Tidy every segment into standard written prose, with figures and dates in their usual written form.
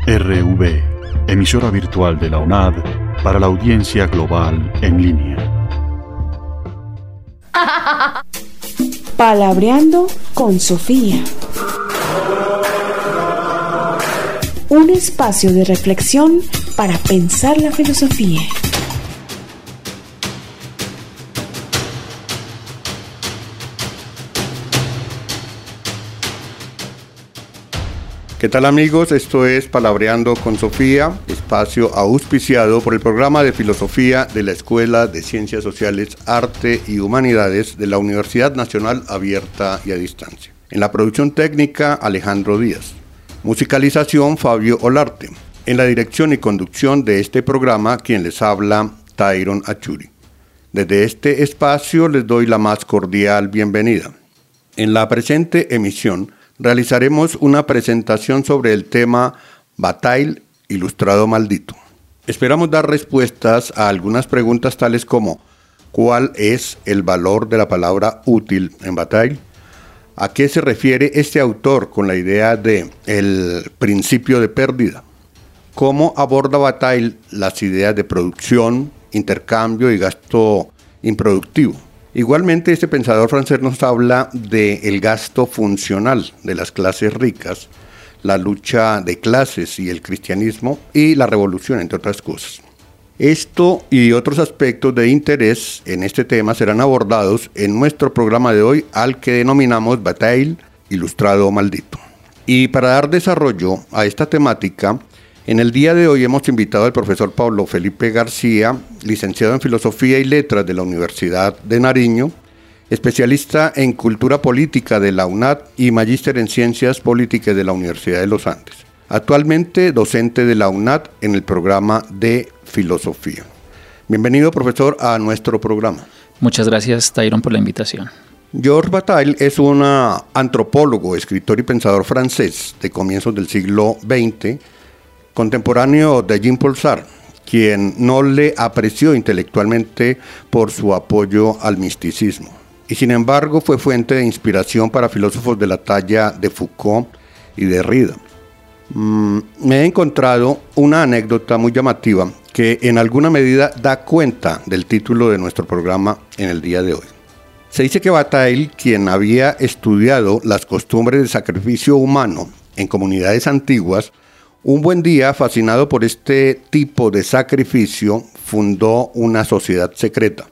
RV, emisora virtual de la UNAD para la audiencia global en línea. Palabreando con Sofía. Un espacio de reflexión para pensar la filosofía. ¿Qué tal, amigos? Esto es Palabreando con Sofía, espacio auspiciado por el programa de filosofía de la Escuela de Ciencias Sociales, Arte y Humanidades de la Universidad Nacional Abierta y a Distancia. En la producción técnica, Alejandro Díaz. Musicalización, Fabio Olarte. En la dirección y conducción de este programa, quien les habla, Tyron Achuri. Desde este espacio les doy la más cordial bienvenida. En la presente emisión, realizaremos una presentación sobre el tema Bataille, ilustrado maldito. Esperamos dar respuestas a algunas preguntas tales como ¿cuál es el valor de la palabra útil en Bataille? ¿A qué se refiere este autor con la idea de el principio de pérdida? ¿Cómo aborda Bataille las ideas de producción, intercambio y gasto improductivo? Igualmente, este pensador francés nos habla del gasto funcional de las clases ricas, la lucha de clases y el cristianismo y la revolución, entre otras cosas. Esto y otros aspectos de interés en este tema serán abordados en nuestro programa de hoy, al que denominamos Bataille, ilustrado maldito. Y para dar desarrollo a esta temática, en el día de hoy hemos invitado al profesor Pablo Felipe García, licenciado en Filosofía y Letras de la Universidad de Nariño, especialista en Cultura Política de la UNAD y magíster en Ciencias Políticas de la Universidad de los Andes. Actualmente docente de la UNAD en el programa de Filosofía. Bienvenido, profesor, a nuestro programa. Muchas gracias, Tyron, por la invitación. Georges Bataille es un antropólogo, escritor y pensador francés de comienzos del siglo XX, contemporáneo de Jean-Paul Sartre, quien no le apreció intelectualmente por su apoyo al misticismo, y sin embargo fue fuente de inspiración para filósofos de la talla de Foucault y Derrida. Me he encontrado una anécdota muy llamativa que en alguna medida da cuenta del título de nuestro programa en el día de hoy. Se dice que Bataille, quien había estudiado las costumbres de sacrificio humano en comunidades antiguas, un buen día, fascinado por este tipo de sacrificio, fundó una sociedad secreta,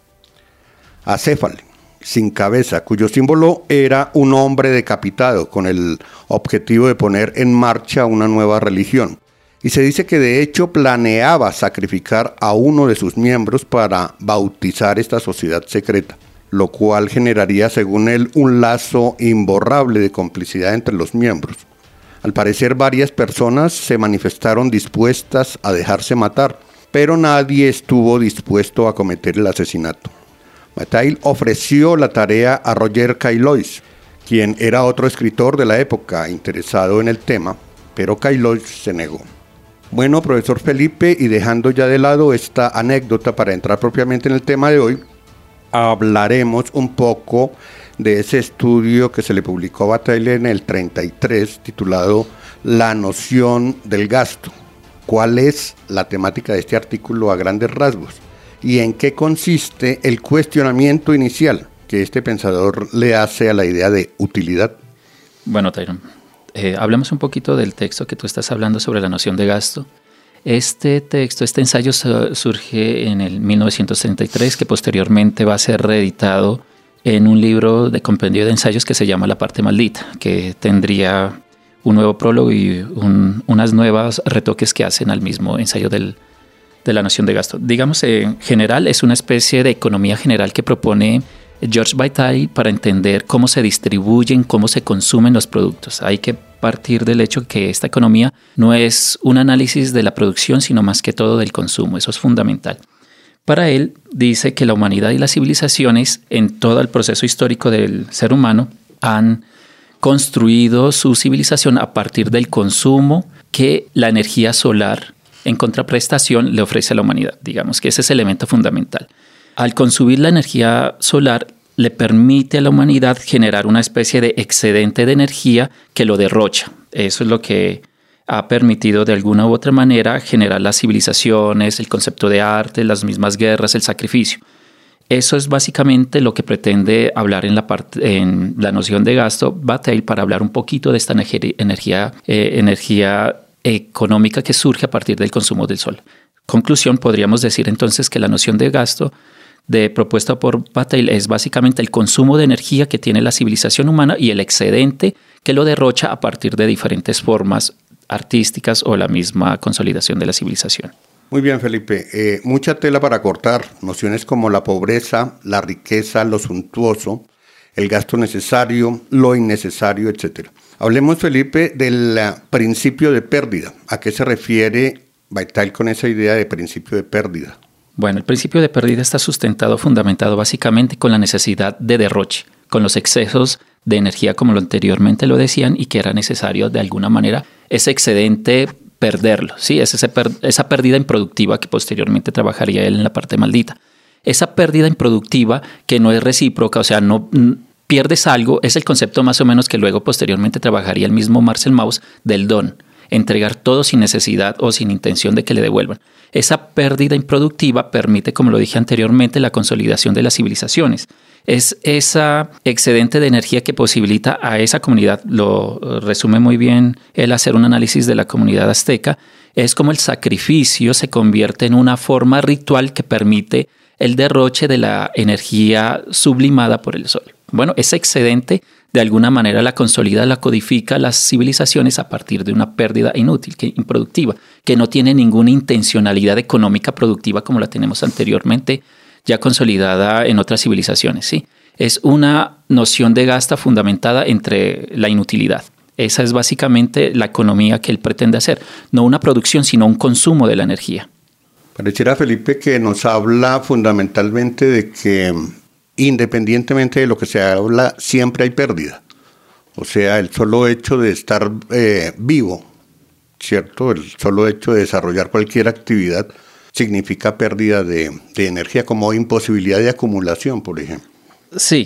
Acéfale, sin cabeza, cuyo símbolo era un hombre decapitado con el objetivo de poner en marcha una nueva religión. Y se dice que de hecho planeaba sacrificar a uno de sus miembros para bautizar esta sociedad secreta, lo cual generaría, según él, un lazo imborrable de complicidad entre los miembros. Al parecer, varias personas se manifestaron dispuestas a dejarse matar, pero nadie estuvo dispuesto a cometer el asesinato. Bataille ofreció la tarea a Roger Caillois, quien era otro escritor de la época interesado en el tema, pero Caillois se negó. Bueno, profesor Felipe, y dejando ya de lado esta anécdota para entrar propiamente en el tema de hoy, hablaremos un poco de ese estudio que se le publicó a Bataille en el 33, titulado La noción del gasto. ¿Cuál es la temática de este artículo a grandes rasgos? ¿Y en qué consiste el cuestionamiento inicial que este pensador le hace a la idea de utilidad? Bueno, Tyron, hablemos un poquito del texto que tú estás hablando sobre la noción de gasto. Este ensayo surge en el 1933, que posteriormente va a ser reeditado en un libro de compendio de ensayos que se llama La parte maldita, que tendría un nuevo prólogo y unas nuevas retoques que hacen al mismo ensayo de la noción de gasto. Digamos, en general, es una especie de economía general que propone Georges Bataille para entender cómo se distribuyen, cómo se consumen los productos. Hay que partir del hecho que esta economía no es un análisis de la producción, sino más que todo del consumo. Eso es fundamental. Para él, dice que la humanidad y las civilizaciones en todo el proceso histórico del ser humano han construido su civilización a partir del consumo que la energía solar en contraprestación le ofrece a la humanidad. Digamos que ese es el elemento fundamental. Al consumir la energía solar, le permite a la humanidad generar una especie de excedente de energía que lo derrocha. Eso es lo que ha permitido de alguna u otra manera generar las civilizaciones, el concepto de arte, las mismas guerras, el sacrificio. Eso es básicamente lo que pretende hablar en la noción de gasto Bataille, para hablar un poquito de esta energía económica que surge a partir del consumo del sol. Conclusión, podríamos decir entonces que la noción de gasto propuesta por Bataille es básicamente el consumo de energía que tiene la civilización humana y el excedente que lo derrocha a partir de diferentes formas artísticas o la misma consolidación de la civilización. Muy bien, Felipe. Mucha tela para cortar. Nociones como la pobreza, la riqueza, lo suntuoso, el gasto necesario, lo innecesario, etc. Hablemos, Felipe, del principio de pérdida. ¿A qué se refiere Bataille con esa idea de principio de pérdida? Bueno, el principio de pérdida está fundamentado básicamente con la necesidad de derroche, con los excesos de energía, como anteriormente lo decían, y que era necesario de alguna manera ese excedente perderlo, ¿sí? Es esa pérdida improductiva que posteriormente trabajaría él en la parte maldita. Esa pérdida improductiva que no es recíproca, o sea, no pierdes algo, es el concepto más o menos que luego posteriormente trabajaría el mismo Marcel Mauss del don. Entregar todo sin necesidad o sin intención de que le devuelvan. Esa pérdida improductiva permite, como lo dije anteriormente, la consolidación de las civilizaciones. Es esa excedente de energía que posibilita a esa comunidad, lo resume muy bien el hacer un análisis de la comunidad azteca, es como el sacrificio se convierte en una forma ritual que permite el derroche de la energía sublimada por el sol. Bueno, ese excedente de alguna manera la consolida, la codifica las civilizaciones a partir de una pérdida inútil, improductiva, que no tiene ninguna intencionalidad económica productiva como la tenemos anteriormente, ya consolidada en otras civilizaciones, ¿sí? Es una noción de gasto fundamentada entre la inutilidad. Esa es básicamente la economía que él pretende hacer, no una producción, sino un consumo de la energía. Pareciera, Felipe, que nos habla fundamentalmente de que independientemente de lo que se habla, siempre hay pérdida. O sea, el solo hecho de estar vivo, ¿cierto? El solo hecho de desarrollar cualquier actividad significa pérdida de energía, como imposibilidad de acumulación, por ejemplo. Sí,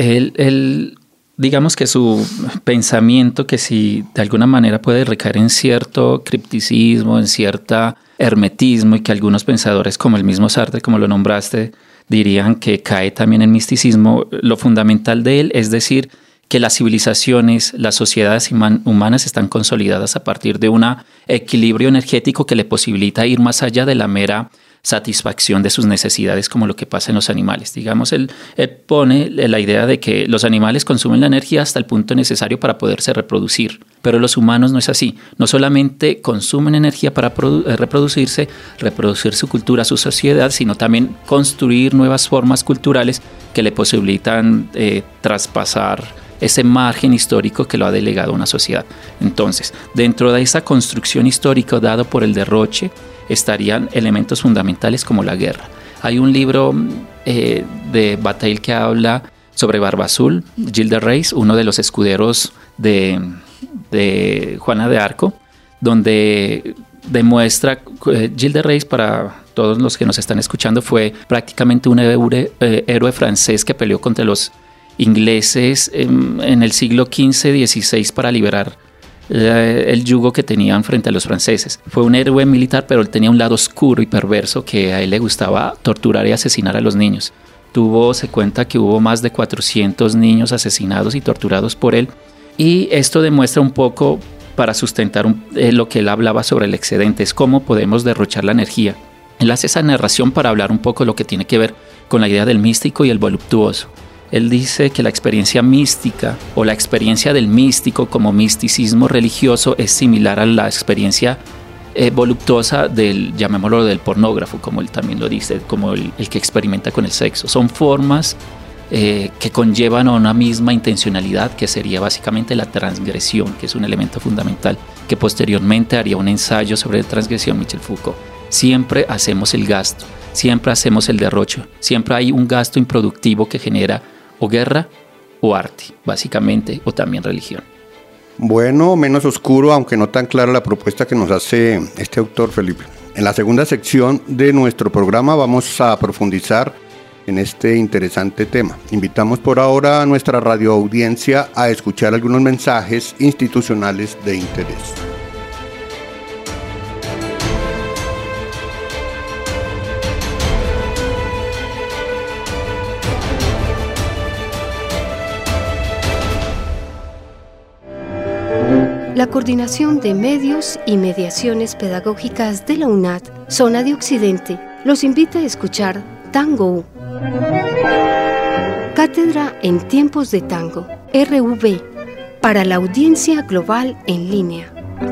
digamos que su pensamiento, que si de alguna manera puede recaer en cierto cripticismo, en cierta hermetismo, y que algunos pensadores como el mismo Sartre, como lo nombraste, dirían que cae también en misticismo, lo fundamental de él es decir que las civilizaciones, las sociedades humanas están consolidadas a partir de un equilibrio energético que le posibilita ir más allá de la mera satisfacción de sus necesidades, como lo que pasa en los animales. Digamos, él pone la idea de que los animales consumen la energía hasta el punto necesario para poderse reproducir, pero los humanos no es así. No solamente consumen energía para reproducirse, reproducir su cultura, su sociedad, sino también construir nuevas formas culturales que le posibilitan traspasar ese margen histórico que lo ha delegado a una sociedad. Entonces, dentro de esa construcción histórica dado por el derroche, estarían elementos fundamentales como la guerra. Hay un libro de Bataille que habla sobre Barba Azul, Gilles de Reyes, uno de los escuderos de Juana de Arco, donde demuestra, Gilles de Reyes, para todos los que nos están escuchando, fue prácticamente un héroe francés que peleó contra los ingleses en el siglo XV-XVI para liberar el yugo que tenían frente a los franceses. Fue un héroe militar, pero él tenía un lado oscuro y perverso, que a él le gustaba torturar y asesinar a los niños. Se cuenta que hubo más de 400 niños asesinados y torturados por él, y esto demuestra un poco, para sustentar lo que él hablaba sobre el excedente, es cómo podemos derrochar la energía. Él hace esa narración para hablar un poco de lo que tiene que ver con la idea del místico y el voluptuoso. Él dice que la experiencia mística o la experiencia del místico como misticismo religioso es similar a la experiencia voluptuosa llamémoslo del pornógrafo, como él también lo dice, como el que experimenta con el sexo. Son formas que conllevan a una misma intencionalidad, que sería básicamente la transgresión, que es un elemento fundamental, que posteriormente haría un ensayo sobre la transgresión Michel Foucault. Siempre hacemos el gasto, siempre hacemos el derroche, siempre hay un gasto improductivo que genera o guerra o arte, básicamente, o también religión. Bueno, menos oscuro, aunque no tan clara la propuesta que nos hace este autor, Felipe. En la segunda sección de nuestro programa vamos a profundizar en este interesante tema. Invitamos por ahora a nuestra radioaudiencia a escuchar algunos mensajes institucionales de interés. La Coordinación de Medios y Mediaciones Pedagógicas de la UNAD, Zona de Occidente, los invita a escuchar Tango. Cátedra en Tiempos de Tango, RV, para la audiencia global en línea.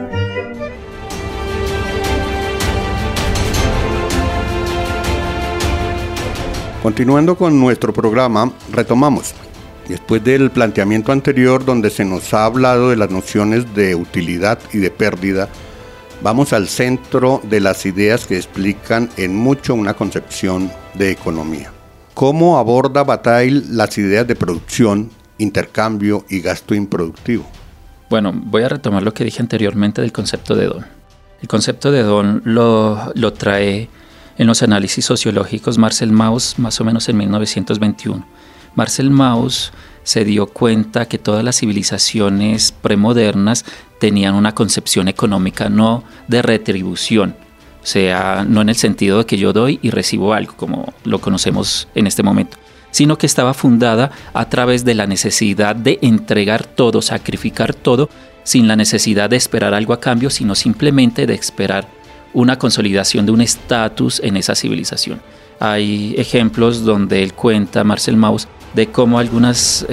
Continuando con nuestro programa, retomamos. Después del planteamiento anterior, donde se nos ha hablado de las nociones de utilidad y de pérdida, vamos al centro de las ideas que explican en mucho una concepción de economía. ¿Cómo aborda Bataille las ideas de producción, intercambio y gasto improductivo? Bueno, voy a retomar lo que dije anteriormente del concepto de don. El concepto de don lo trae en los análisis sociológicos Marcel Mauss más o menos en 1921. Marcel Mauss se dio cuenta que todas las civilizaciones premodernas tenían una concepción económica no de retribución, o sea, no en el sentido de que yo doy y recibo algo, como lo conocemos en este momento, sino que estaba fundada a través de la necesidad de entregar todo, sacrificar todo, sin la necesidad de esperar algo a cambio, sino simplemente de esperar una consolidación de un estatus en esa civilización. Hay ejemplos donde él cuenta, Marcel Mauss, de cómo algunas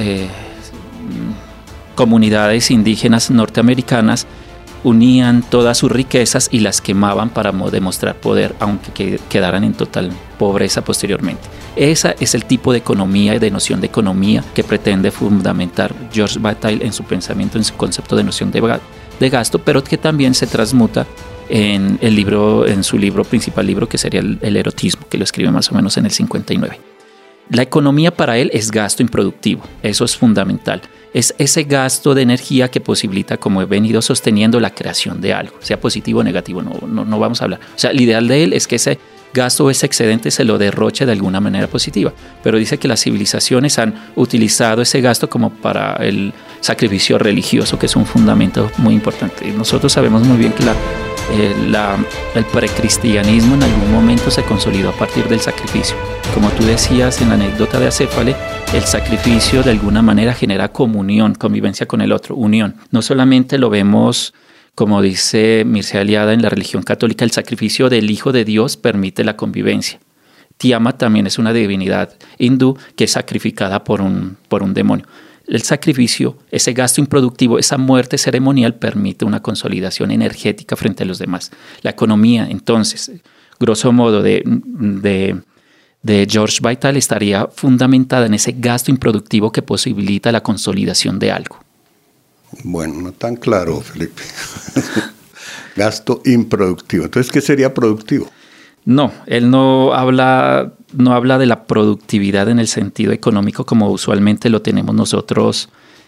comunidades indígenas norteamericanas unían todas sus riquezas y las quemaban para demostrar poder, aunque quedaran en total pobreza posteriormente. Ese es el tipo de economía y de noción de economía que pretende fundamentar Georges Bataille en su pensamiento, en su concepto de noción de gasto, pero que también se transmuta en su principal libro, que sería el erotismo, que lo escribe más o menos en el 59. La economía para él es gasto improductivo, eso es fundamental. Es ese gasto de energía que posibilita, como he venido sosteniendo, la creación de algo, sea positivo o negativo, no vamos a hablar. O sea, el ideal de él es que ese gasto o ese excedente se lo derroche de alguna manera positiva, pero dice que las civilizaciones han utilizado ese gasto como para el sacrificio religioso, que es un fundamento muy importante. Y nosotros sabemos muy bien que el precristianismo en algún momento se consolidó a partir del sacrificio. Como tú decías en la anécdota de Acéfale, el sacrificio de alguna manera genera comunión, convivencia con el otro, unión. No solamente lo vemos, como dice Mircea Eliade, en la religión católica, el sacrificio del Hijo de Dios permite la convivencia. Tiamat también es una divinidad hindú que es sacrificada por un demonio. El sacrificio, ese gasto improductivo, esa muerte ceremonial permite una consolidación energética frente a los demás. La economía, entonces, grosso modo de Georges Bataille estaría fundamentada en ese gasto improductivo que posibilita la consolidación de algo. Bueno, no tan claro, Felipe. Gasto improductivo. Entonces, ¿qué sería productivo? No, él no habla de la productividad en el sentido económico como usualmente lo tenemos nosotros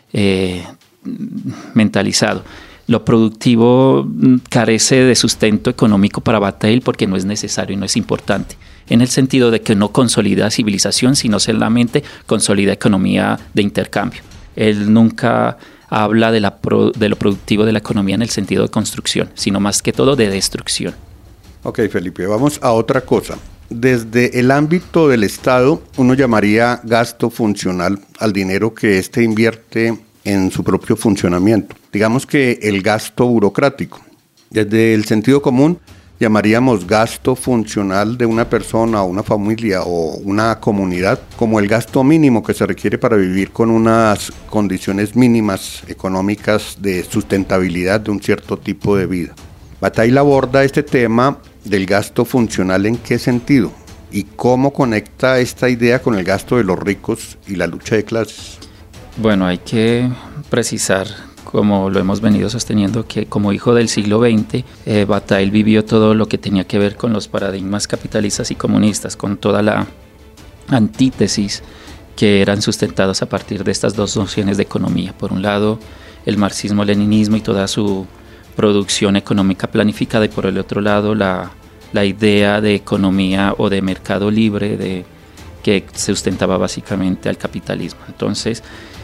mentalizado. Lo productivo carece de sustento económico para Bataille porque no es necesario y no es importante, en el sentido de que no consolida civilización, sino solamente consolida economía de intercambio. Él nunca habla de lo productivo de la economía en el sentido de construcción, sino más que todo de destrucción. Ok, Felipe, vamos a otra cosa. Desde el ámbito del Estado, uno llamaría gasto funcional al dinero que éste invierte en su propio funcionamiento. Digamos que el gasto burocrático. Desde el sentido común, llamaríamos gasto funcional de una persona o una familia o una comunidad como el gasto mínimo que se requiere para vivir con unas condiciones mínimas económicas de sustentabilidad de un cierto tipo de vida. Bataille aborda este tema del gasto funcional ¿en qué sentido? ¿Y cómo conecta esta idea con el gasto de los ricos y la lucha de clases? Bueno, hay que precisar, como lo hemos venido sosteniendo, que como hijo del siglo XX, Bataille vivió todo lo que tenía que ver con los paradigmas capitalistas y comunistas, con toda la antítesis que eran sustentados a partir de estas dos nociones de economía. Por un lado, el marxismo-leninismo y toda su producción económica planificada, y por el otro lado la idea de economía o de mercado libre que sustentaba básicamente al capitalismo. Entonces,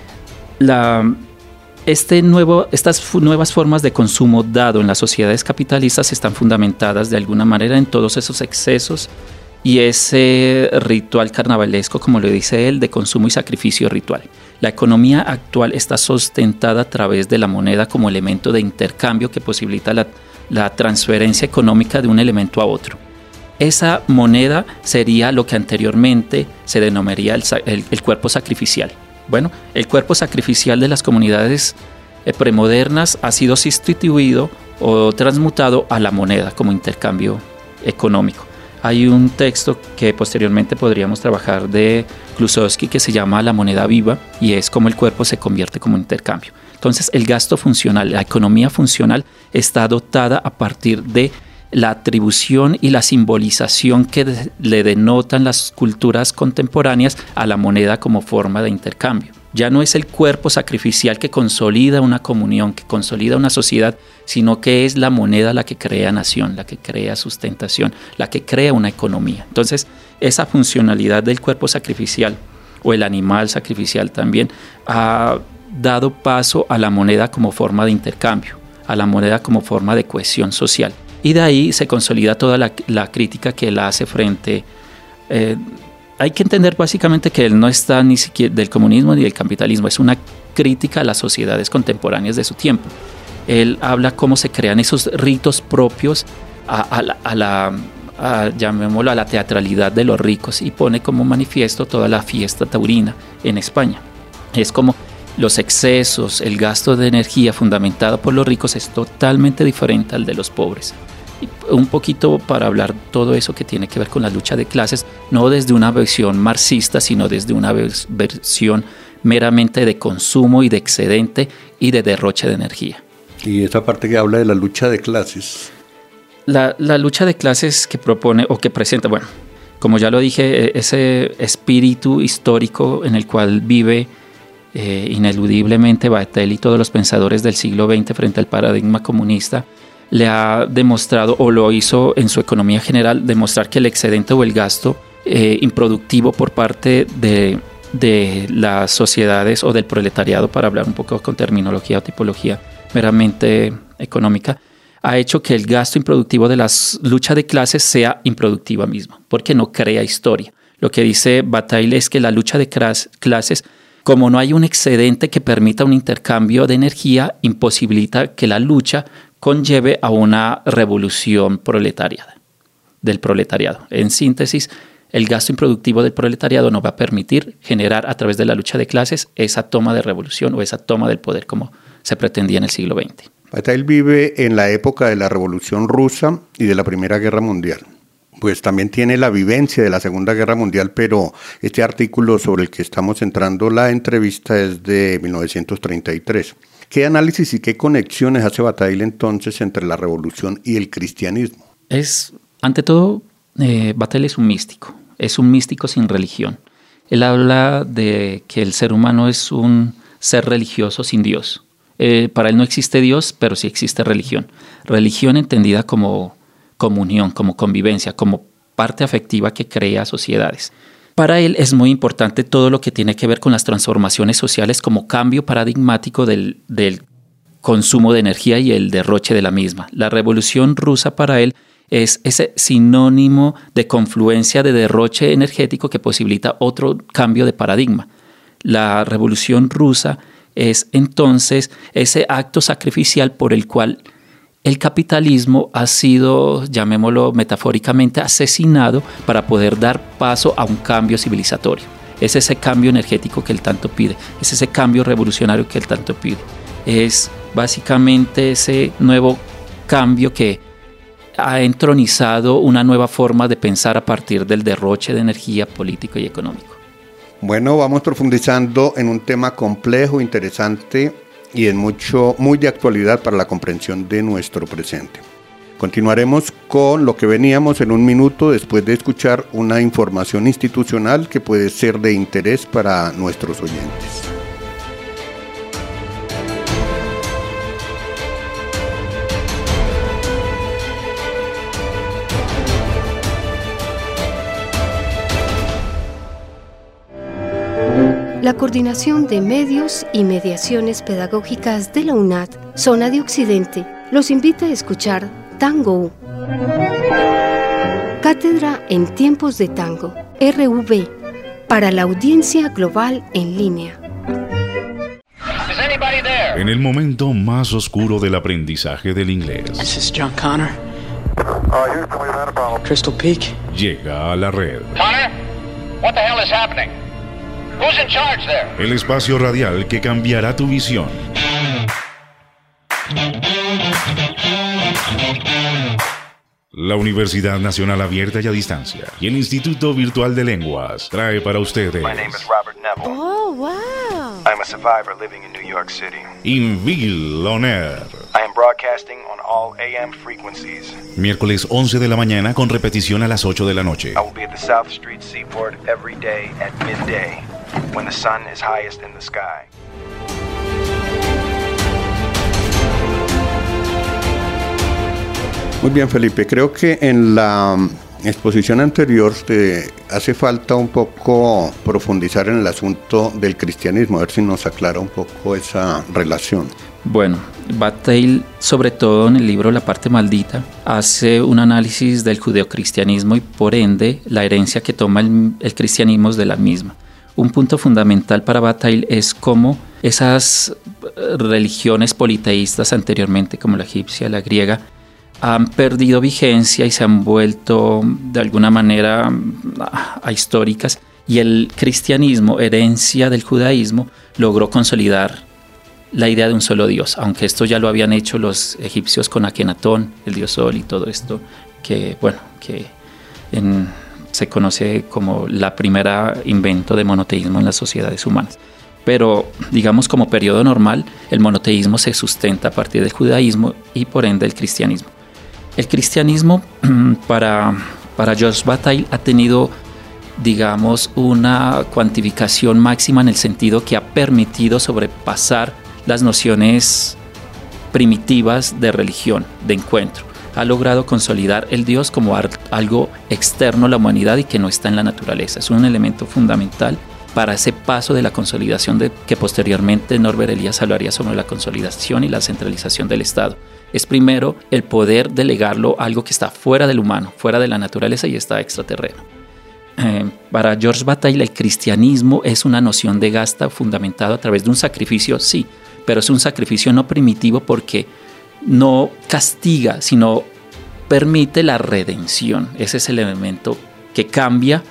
estas nuevas formas de consumo dado en las sociedades capitalistas están fundamentadas de alguna manera en todos esos excesos y ese ritual carnavalesco, como lo dice él, de consumo y sacrificio ritual. La economía actual está sustentada a través de la moneda como elemento de intercambio que posibilita la transferencia económica de un elemento a otro. Esa moneda sería lo que anteriormente se denominaría el cuerpo sacrificial. Bueno, el cuerpo sacrificial de las comunidades premodernas ha sido sustituido o transmutado a la moneda como intercambio económico. Hay un texto que posteriormente podríamos trabajar de Klusowski que se llama La moneda viva, y es como el cuerpo se convierte como intercambio. Entonces, el gasto funcional, la economía funcional, está dotada a partir de la atribución y la simbolización que le denotan las culturas contemporáneas a la moneda como forma de intercambio. Ya no es el cuerpo sacrificial que consolida una comunión, que consolida una sociedad, sino que es la moneda la que crea nación, la que crea sustentación, la que crea una economía. Entonces, esa funcionalidad del cuerpo sacrificial o el animal sacrificial también ha dado paso a la moneda como forma de intercambio, a la moneda como forma de cohesión social. Y de ahí se consolida toda la crítica que él hace frente. Hay que entender básicamente que él no está ni siquiera del comunismo ni del capitalismo, es una crítica a las sociedades contemporáneas de su tiempo. Él habla cómo se crean esos ritos propios llamémoslo a la teatralidad de los ricos, y pone como manifiesto toda la fiesta taurina en España. Es como los excesos, el gasto de energía fundamentado por los ricos es totalmente diferente al de los pobres. Y un poquito para hablar todo eso que tiene que ver con la lucha de clases, no desde una versión marxista, sino desde una versión meramente de consumo y de excedente y de derroche de energía. Y esa parte que habla de la lucha de clases. La lucha de clases que propone o que presenta, bueno, como ya lo dije, ese espíritu histórico en el cual vive ineludiblemente Bataille y todos los pensadores del siglo XX frente al paradigma comunista, le ha demostrado, o lo hizo en su economía general, demostrar que el excedente o el gasto improductivo por parte de las sociedades o del proletariado, para hablar un poco con terminología o tipología meramente económica, ha hecho que el gasto improductivo de la lucha de clases sea improductiva misma, porque no crea historia. Lo que dice Bataille es que la lucha de clases, como no hay un excedente que permita un intercambio de energía, imposibilita que la lucha conlleve a una revolución del proletariado. En síntesis, el gasto improductivo del proletariado no va a permitir generar a través de la lucha de clases esa toma de revolución o esa toma del poder como se pretendía en el siglo XX. Bataille vive en la época de la Revolución Rusa y de la Primera Guerra Mundial. Pues también tiene la vivencia de la Segunda Guerra Mundial, pero este artículo sobre el que estamos centrando la entrevista es de 1933. ¿Qué análisis y qué conexiones hace Bataille entonces entre la revolución y el cristianismo? Ante todo, Bataille es un místico sin religión. Él habla de que el ser humano es un ser religioso sin Dios. Para él no existe Dios, pero sí existe religión. Religión entendida como comunión, como convivencia, como parte afectiva que crea sociedades. Para él es muy importante todo lo que tiene que ver con las transformaciones sociales como cambio paradigmático del consumo de energía y el derroche de la misma. La Revolución Rusa para él es ese sinónimo de confluencia de derroche energético que posibilita otro cambio de paradigma. La Revolución Rusa es entonces ese acto sacrificial por el cual el capitalismo ha sido, llamémoslo metafóricamente, asesinado para poder dar paso a un cambio civilizatorio. Es ese cambio energético que él tanto pide, es ese cambio revolucionario que él tanto pide. Es básicamente ese nuevo cambio que ha entronizado una nueva forma de pensar a partir del derroche de energía político y económico. Bueno, vamos profundizando en un tema complejo, interesante y muy de actualidad para la comprensión de nuestro presente. Continuaremos con lo que veníamos en un minuto después de escuchar una información institucional que puede ser de interés para nuestros oyentes. La Coordinación de Medios y Mediaciones Pedagógicas de la UNAD, Zona de Occidente, los invita a escuchar Tango. Cátedra en Tiempos de Tango, RV, para la audiencia global en línea. En el momento más oscuro del aprendizaje del inglés, This is John Connor. Crystal Peak. llega a la red. Connor, what the hell is happening? Who's in charge there? El espacio radial que cambiará tu visión. La Universidad Nacional Abierta y a Distancia y el Instituto Virtual de Lenguas trae para ustedes My name is Robert Neville. Oh, wow. I'm a survivor living in New York City. Invil On Air. I am broadcasting on all AM frequencies. Miércoles 11 de la mañana con repetición a las 8 de la noche. I will be at the South Street Seaport every day at midday, when the sun is highest in the sky. Muy bien, Felipe. Creo que en la exposición anterior te hace falta un poco profundizar en el asunto del cristianismo, a ver si nos aclara un poco esa relación. Bueno, Bataille, sobre todo en el libro La parte maldita, hace un análisis del judeocristianismo y por ende la herencia que toma el cristianismo de la misma. Un punto fundamental para Bataille es cómo esas religiones politeístas anteriormente, como la egipcia, la griega, han perdido vigencia y se han vuelto de alguna manera ahistóricas, y el cristianismo, herencia del judaísmo, logró consolidar la idea de un solo Dios, aunque esto ya lo habían hecho los egipcios con Akenatón, el dios Sol y todo esto, que se conoce como la primera invento de monoteísmo en las sociedades humanas. Pero, digamos, como periodo normal, el monoteísmo se sustenta a partir del judaísmo y por ende el cristianismo. El cristianismo, para Georges Bataille, ha tenido, digamos, una cuantificación máxima en el sentido que ha permitido sobrepasar las nociones primitivas de religión, de encuentro. Ha logrado consolidar el Dios como algo externo a la humanidad y que no está en la naturaleza. Es un elemento fundamental para ese paso de la consolidación que posteriormente Norbert Elias hablaría sobre la consolidación y la centralización del Estado. Es primero el poder delegarlo a algo que está fuera del humano, fuera de la naturaleza y está extraterreno. Para Georges Bataille, el cristianismo es una noción de gasta fundamentada a través de un sacrificio, sí, pero es un sacrificio no primitivo porque no castiga, sino permite la redención. Ese es el elemento que cambia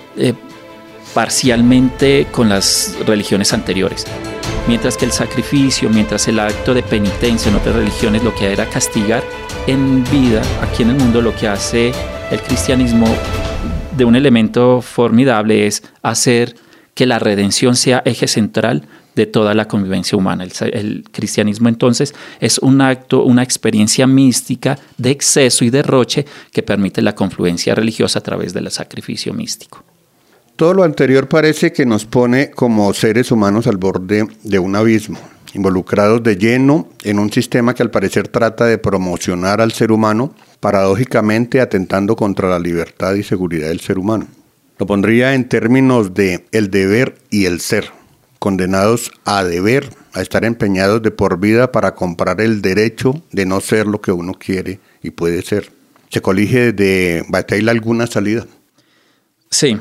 parcialmente con las religiones anteriores. Mientras que el sacrificio, mientras el acto de penitencia en otras religiones lo que era castigar, en vida, aquí en el mundo lo que hace el cristianismo de un elemento formidable es hacer que la redención sea eje central de toda la convivencia humana. El cristianismo entonces es un acto, una experiencia mística de exceso y derroche que permite la confluencia religiosa a través del sacrificio místico. Todo lo anterior parece que nos pone como seres humanos al borde de un abismo, involucrados de lleno en un sistema que al parecer trata de promocionar al ser humano, paradójicamente atentando contra la libertad y seguridad del ser humano. Lo pondría en términos de el deber y el ser, condenados a deber, a estar empeñados de por vida para comprar el derecho de no ser lo que uno quiere y puede ser. ¿Se colige de Bataille alguna salida? Sí.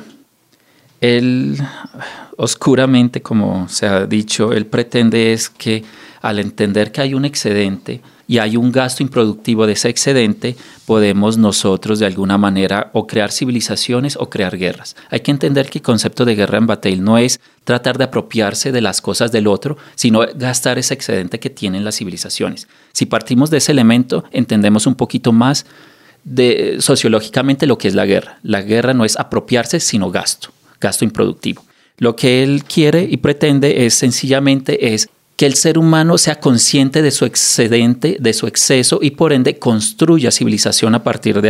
Él, oscuramente, como se ha dicho, él pretende es que al entender que hay un excedente y hay un gasto improductivo de ese excedente, podemos nosotros de alguna manera o crear civilizaciones o crear guerras. Hay que entender que el concepto de guerra en Bataille no es tratar de apropiarse de las cosas del otro, sino gastar ese excedente que tienen las civilizaciones. Si partimos de ese elemento, entendemos un poquito más sociológicamente lo que es la guerra. La guerra no es apropiarse, sino gasto improductivo. Lo que él quiere y pretende es sencillamente que el ser humano sea consciente de su excedente, de su exceso y por ende construya civilización a partir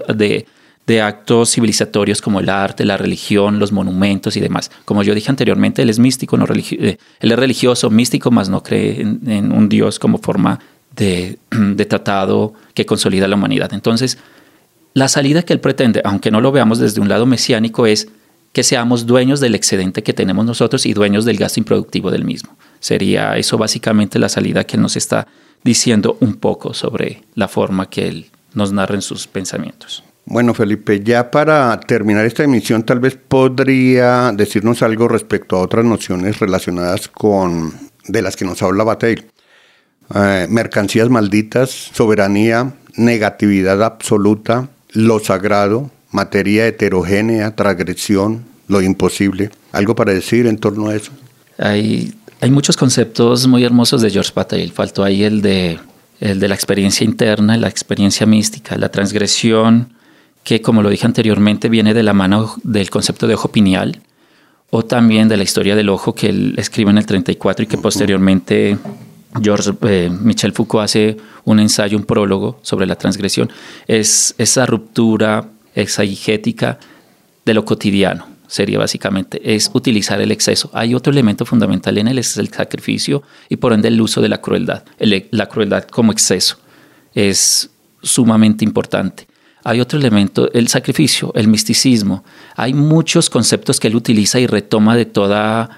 de actos civilizatorios como el arte, la religión, los monumentos y demás. Como yo dije anteriormente, él es místico, él es religioso, místico, mas no cree en un Dios como forma de tratado que consolida la humanidad. Entonces, la salida que él pretende, aunque no lo veamos desde un lado mesiánico, es que seamos dueños del excedente que tenemos nosotros y dueños del gasto improductivo del mismo. Sería eso básicamente la salida que él nos está diciendo un poco sobre la forma que él nos narra en sus pensamientos. Bueno, Felipe, ya para terminar esta emisión, tal vez podría decirnos algo respecto a otras nociones relacionadas de las que nos habla Bataille. Mercancías malditas, soberanía, negatividad absoluta, lo sagrado, materia heterogénea, transgresión, lo imposible. ¿Algo para decir en torno a eso? Hay muchos conceptos muy hermosos de Georges Bataille. Faltó ahí el de la experiencia interna, la experiencia mística, la transgresión, que como lo dije anteriormente viene de la mano del concepto de ojo pineal, o también de la historia del ojo que él escribe en el 34 y que posteriormente Michel Foucault hace un ensayo, un prólogo sobre la transgresión. Es esa ruptura exegética de lo cotidiano, sería básicamente, es utilizar el exceso. Hay otro elemento fundamental en él, es el sacrificio y por ende el uso de la crueldad. La crueldad como exceso es sumamente importante. Hay otro elemento, el sacrificio, el misticismo. Hay muchos conceptos que él utiliza y retoma de toda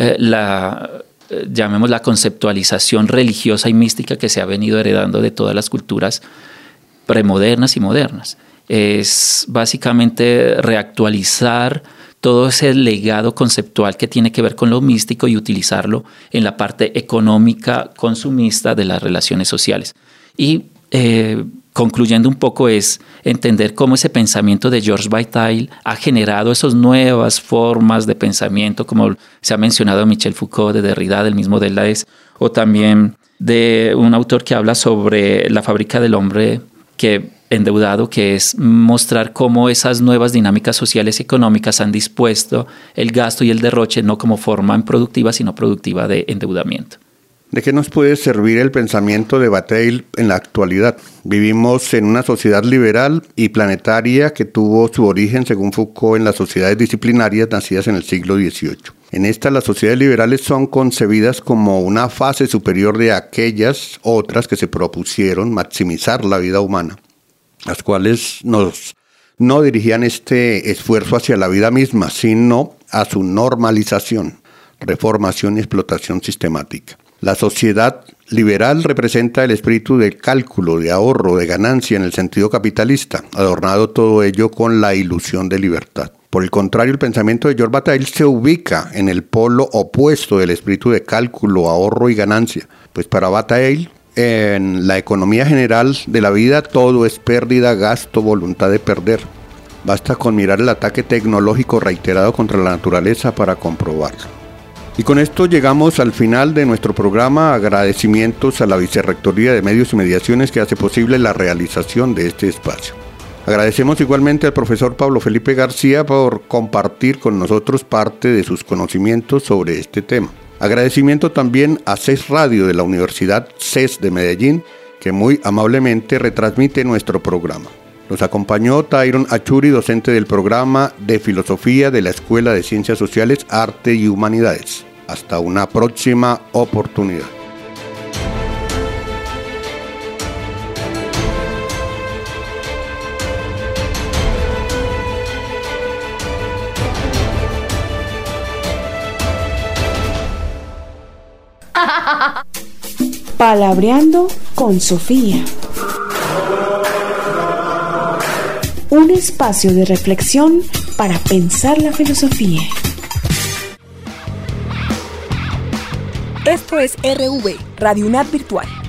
llamémosla conceptualización religiosa y mística que se ha venido heredando de todas las culturas premodernas y modernas. Es básicamente reactualizar todo ese legado conceptual que tiene que ver con lo místico y utilizarlo en la parte económica consumista de las relaciones sociales. Y concluyendo un poco es entender cómo ese pensamiento de Georges Bataille ha generado esas nuevas formas de pensamiento, como se ha mencionado Michel Foucault, de Derrida, del mismo Deleuze, o también de un autor que habla sobre la fábrica del hombre endeudado, que es mostrar cómo esas nuevas dinámicas sociales y económicas han dispuesto el gasto y el derroche no como forma improductiva, sino productiva de endeudamiento. ¿De qué nos puede servir el pensamiento de Bataille en la actualidad? Vivimos en una sociedad liberal y planetaria que tuvo su origen, según Foucault, en las sociedades disciplinarias nacidas en el siglo XVIII. En esta, las sociedades liberales son concebidas como una fase superior de aquellas otras que se propusieron maximizar la vida humana, las cuales no dirigían este esfuerzo hacia la vida misma, sino a su normalización, reformación y explotación sistemática. La sociedad liberal representa el espíritu del cálculo, de ahorro, de ganancia en el sentido capitalista, adornado todo ello con la ilusión de libertad. Por el contrario, el pensamiento de Georges Bataille se ubica en el polo opuesto del espíritu de cálculo, ahorro y ganancia, pues para Bataille, en la economía general de la vida, todo es pérdida, gasto, voluntad de perder. Basta con mirar el ataque tecnológico reiterado contra la naturaleza para comprobarlo. Y con esto llegamos al final de nuestro programa. Agradecimientos a la Vicerrectoría de Medios y Mediaciones que hace posible la realización de este espacio. Agradecemos igualmente al profesor Pablo Felipe García por compartir con nosotros parte de sus conocimientos sobre este tema. Agradecimiento también a CES Radio de la Universidad CES de Medellín, que muy amablemente retransmite nuestro programa. Nos acompañó Tyron Achuri, docente del programa de Filosofía de la Escuela de Ciencias Sociales, Arte y Humanidades. Hasta una próxima oportunidad. Palabreando con Sofía. Un espacio de reflexión para pensar la filosofía. Esto es RV, Radio UNAD Virtual.